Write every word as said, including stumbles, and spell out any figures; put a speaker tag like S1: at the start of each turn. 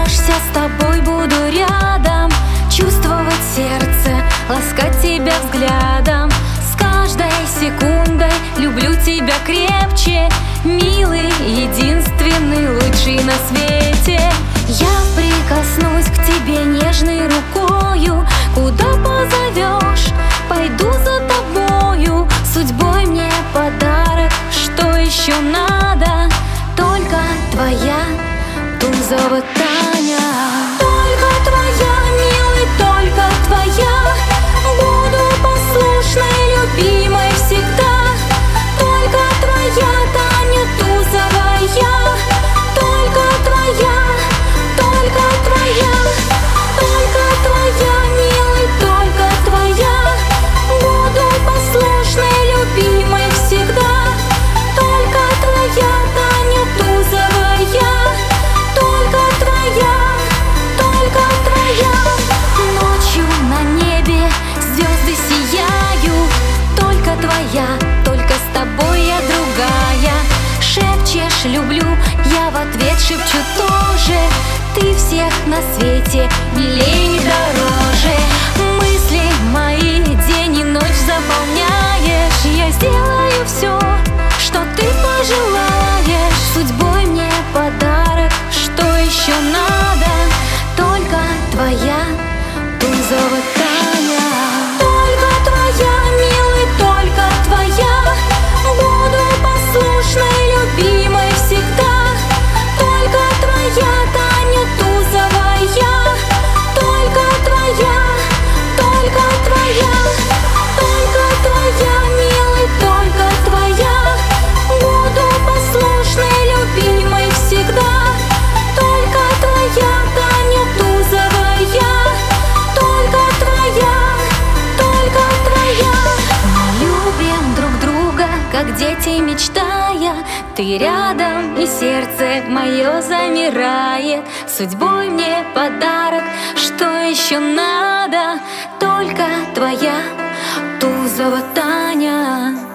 S1: останешься, с тобой буду рядом. Чувствовать сердце, ласкать тебя взглядом. С каждой секундой люблю тебя крепче. Милый, единственный, лучший на свете. Я прикоснусь к тебе нежной рукою. Куда позовешь, пойду за тобою. Судьбой мне подарок, что еще надо? Только твоя Тузова Таня. Только твоя, милый, только твоя. Буду послушной, любимой всегда. Только твоя, Таня Тузова я. Только твоя, только твоя. Только твоя, милый, только твоя. Буду послушной, любимой всегда. Только твоя, Таня Тузова я. Только твоя, только твоя. Ночью на небе звезды сияют. Только твоя, только с тобой я другая. Шепчешь «люблю», я в ответ шепчу тоже. Ты всех на свете милей и дороже. Мысли мои день и ночь заполняешь. Я сделаю все, что ты пожелаешь. Судьбой мне подарок, что еще надо? Только твоя Тузова Таня. Только твоя, милый, только твоя. Буду послушной, любимой всегда. Только твоя, Таня Тузова я. Только твоя, только твоя. Только твоя, милый, только твоя. Буду послушной, любимой всегда. Только твоя, Таня Тузова я. Только твоя, только твоя. Мы любим друг друга, как дети мечтая. Ты рядом, и сердце мое замирает. Судьбой мне подарок, что еще надо? Только твоя Тузова Таня.